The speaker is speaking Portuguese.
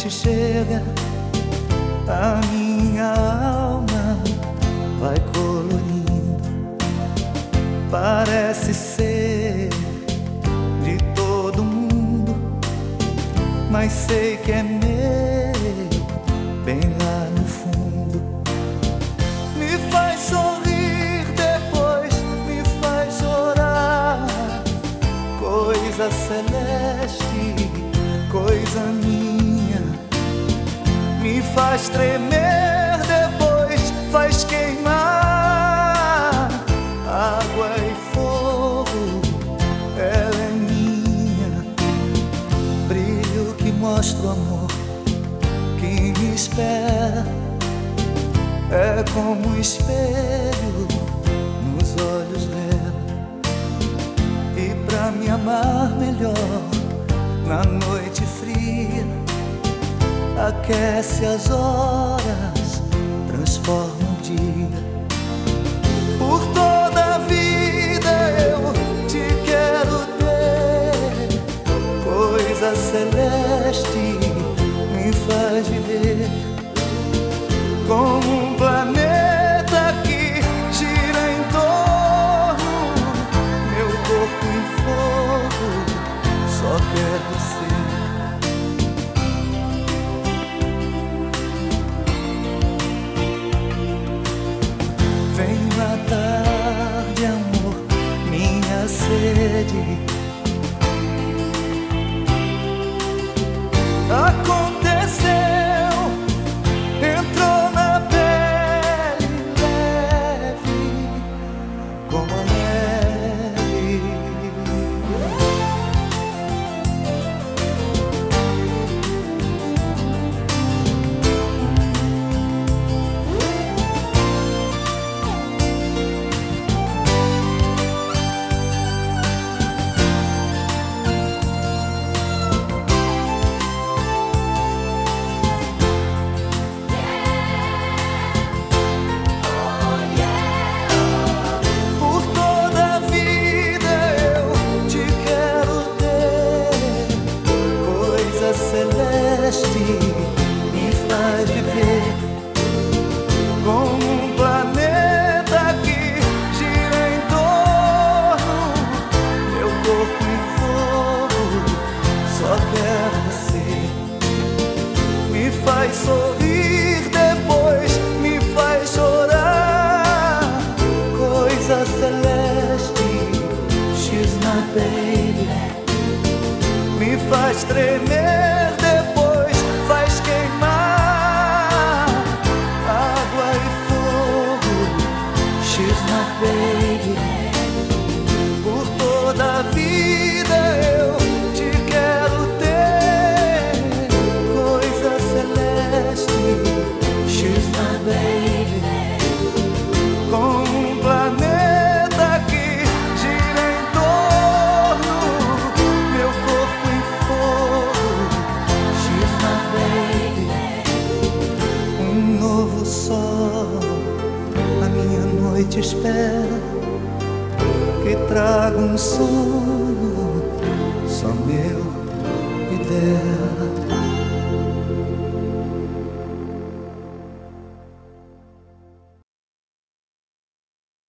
noite chega, a minha alma vai colorindo. Parece ser de todo mundo, mas sei que é meu, bem lá no fundo. Me faz sorrir, depois me faz chorar. Coisa celeste, coisa minha. Me faz tremer, depois faz queimar. Água e fogo, ela é minha. Brilho que mostra o amor que me espera. É como um espelho nos olhos dela. E pra me amar melhor na noite fria, aquece as horas, transforma o dia. Por toda a vida eu te quero ter. Coisa celeste me faz viver como um planeta que gira em torno. Meu corpo em fogo só quer você. Vem matar de amor minha sede. Aconteceu, entrou na pele leve como a neve. Me faz viver como um planeta que gira em torno. Meu corpo em fogo só quer você. Me faz sorrir, depois me faz chorar. Coisa celeste, she's my baby. Me faz tremer, depois faz queimar. Água e fogo, she's my baby. Por toda a vida eu te quero ter. Coisa celeste, she's my baby. Com um planeta que gira em torno. Meu corpo em fogo, she's my baby. Um novo sol, a minha noite espera, que traga um sono só meu.